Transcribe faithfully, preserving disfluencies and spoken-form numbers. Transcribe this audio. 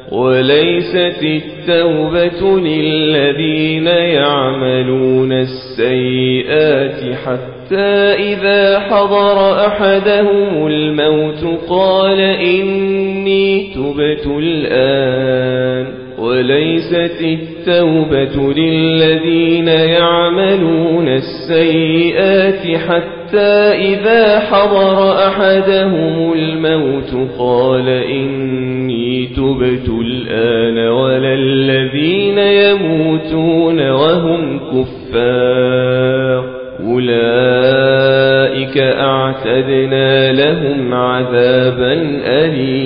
وليست التوبة للذين يعملون السيئات حتى إذا حضر أحدهم الموت قال إني تبت الآن وليست التوبة للذين يعملون السيئات حتى إذا حضر أحدهم الموت قال إني تبت الآن ولا الذين يموتون وهم كفار أولئك أعتدنا لهم عذابا أليما.